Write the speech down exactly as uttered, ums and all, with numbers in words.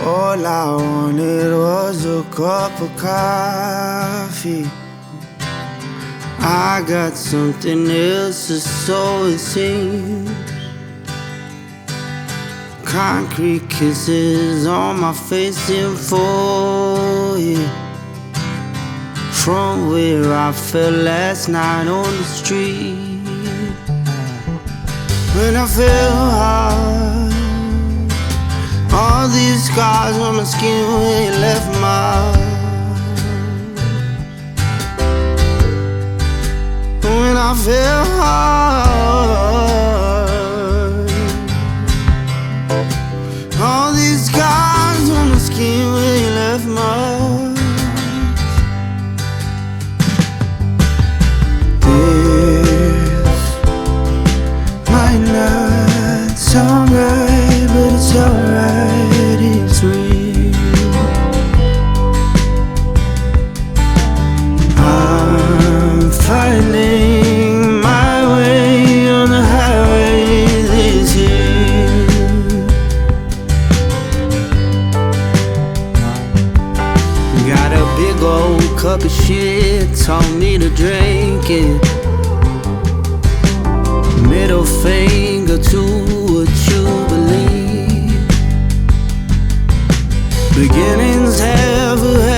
All I wanted was a cup of coffee. I got something else, or so it seems. Concrete kisses on my face in full, yeah. From where I fell last night on the street. When I fell hard, all these scars on my skin where you left my. When I fell hard, all these scars on my skin where you left my. This might not sound right, but it's alright, it's real. I'm finding my way on the highway this year. Got a big old cup of shit, told me to drink it. Middle finger to what you believe. Beginnings have a